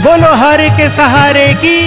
बोलो हारे के सहारे की।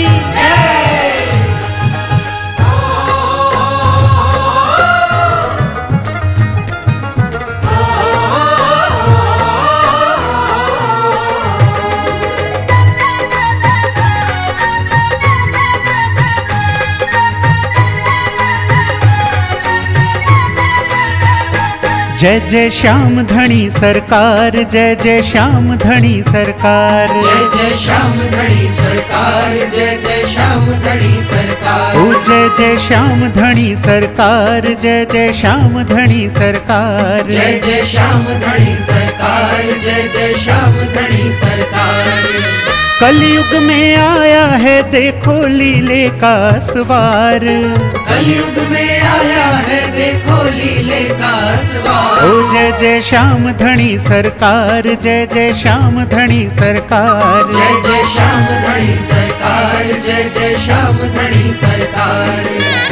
जय जय श्याम धनी सरकार, जय जय श्याम धनी सरकार, जय जय श्याम धनी सरकार, जय जय श्याम धनी सरकार। ओ जय जय श्याम धनी सरकार, जय जय श्याम धनी सरकार, जय जय श्याम धनी सरकार, जय जय श्याम धनी सरकार। कलयुग में आया है देखो लीले का सवार, कलयुग में आया है देखो लीले का सवार। ओ जय जय श्याम धनी सरकार, जय जय श्याम धनी सरकार, जय जय श्याम धनी सरकार, जय जय श्याम धनी सरकार।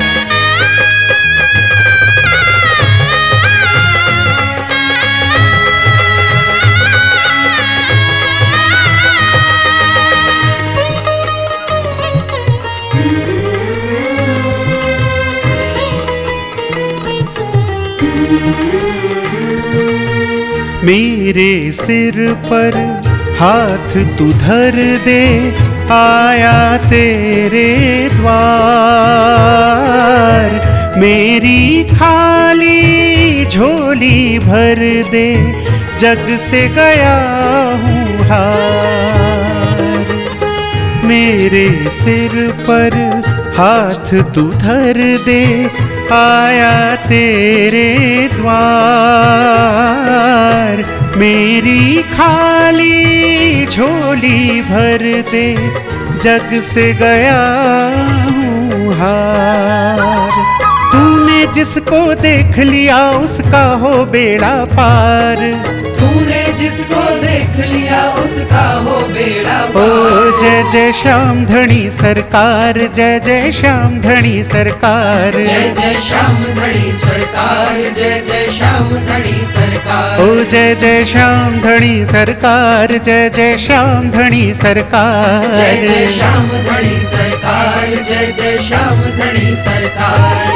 मेरे सिर पर हाथ तू धर दे, आया तेरे द्वार। मेरी खाली झोली भर दे, जग से गया हूँ हार। मेरे सिर पर हाथ तू धर दे, आया तेरे द्वार। मेरी खाली झोली भर दे, जग से गया हूँ हार। तूने जिसको देख लिया उसका हो बेड़ा पार, तूने जिसको देख लिया उसका हो बेड़ा पार। ओ जय जय श्याम धनी सरकार, जय जय श्याम धनी सरकार, जय जय श्याम धनी सरकार, जय जय श्याम धनी सरकार। ओ जय जय श्याम धनी सरकार, जय जय श्याम धनी सरकार, जय जय श्याम धनी सरकार, जय जय श्याम धनी सरकार।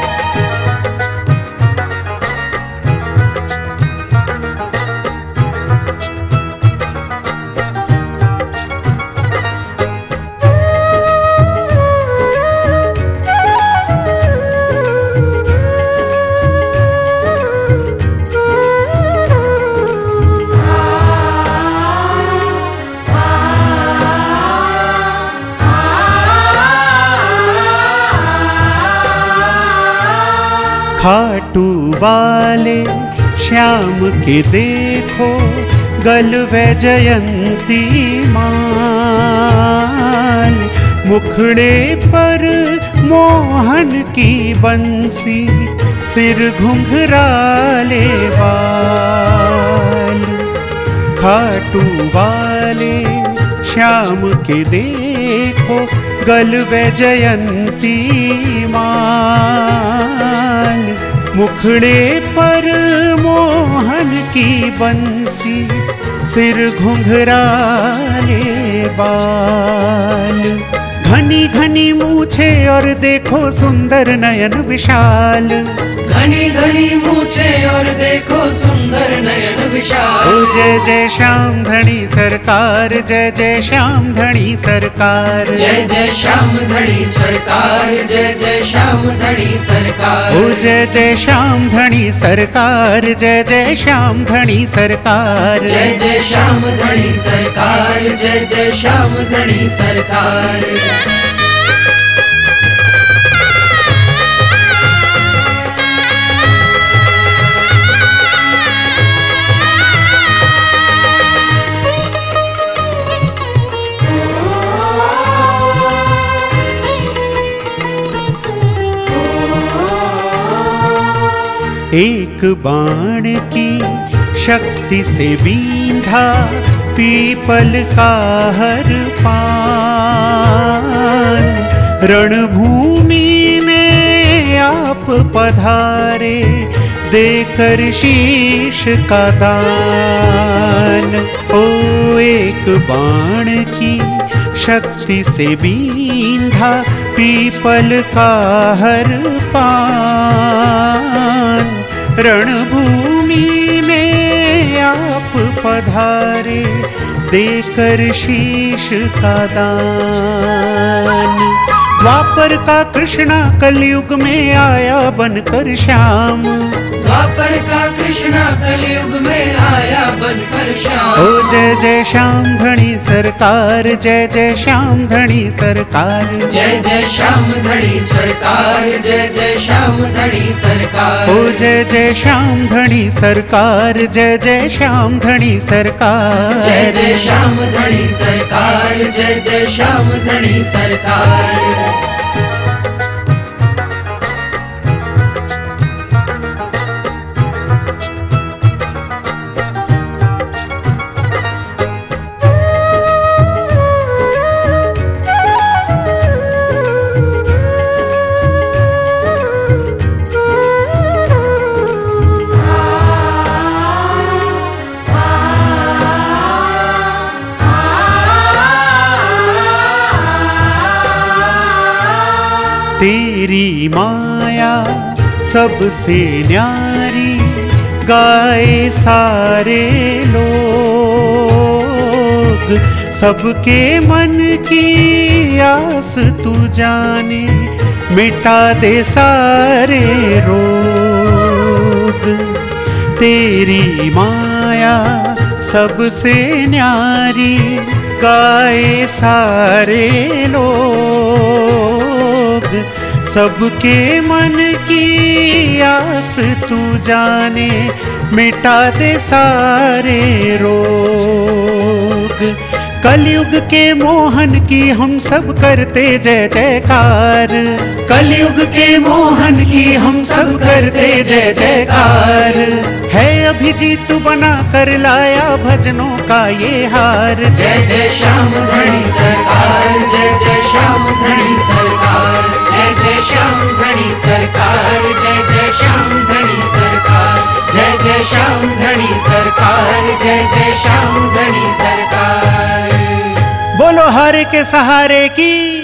खाटू वाले श्याम के देखो, गल वैजयंती माल। मुखड़े पर मोहन की बंसी, सिर घुंघराले बाल। खाटू वाले श्याम के देखो, गल वैजयंती माल। मुखड़े पर मोहन की बंसी, सिर घुंघराले बाल। घनी घनी मूछे और देखो सुंदर नयन विशाल, घनी घनी मूछे और देखो सुंदर नयन विशाल। ओ जय जय श्याम धनी सरकार, जय जय श्याम धनी सरकार, जय जय श्याम धनी सरकार, जय जय श्याम धनी सरकार। ओ जय जय श्याम धनी सरकार, जय जय श्याम धनी सरकार, जय जय श्याम धनी सरकार, जय जय श्याम धनी सरकार। एक बाण की शक्ति से बींधा, पीपल का हर पान। रणभूमि में आप पधारे, देकर शीश का दान। ओ एक बाण की शक्ति से बींधा पीपल का हर पान, रणभूमि में आप पधारे देकर शीश का दान। द्वापर का कृष्णा कलयुग में आया बनकर श्याम, द्वापर का कृष्णा कलयुग में आया बनकर श्याम। ओ जय जय श्याम धनी सरकार, जय जय श्याम धनी सरकार, जय जय श्याम धनी सरकार, जय जय श्याम धनी सरकार। ओ जय जय श्याम धनी सरकार, जय जय श्याम धनी सरकार, जय जय श्याम धनी सरकार, जय जय श्याम धनी सरकार। तेरी माया सबसे न्यारी, गाए सारे लोग। सबके मन की आस तू जाने, मिटा दे सारे रोग। तेरी माया सबसे न्यारी, गाए सारे लोग। सबके मन की आस तू जाने, मिटा दे सारे रोग। कलयुग के मोहन की हम सब करते जय जयकार, कलयुग के मोहन की हम सब करते जय जयकार। है अभिजीत बना कर लाया भजनों का ये हार। जय जय श्याम धनी सरकार, जय जय श्याम धनी सरकार, जय जय श्याम धनी सरकार, जय जय श्याम धनी सरकार, जय जय श्याम धनी सरकार, जय जय श्याम धनी सरकार। बोलो हारे के सहारे की।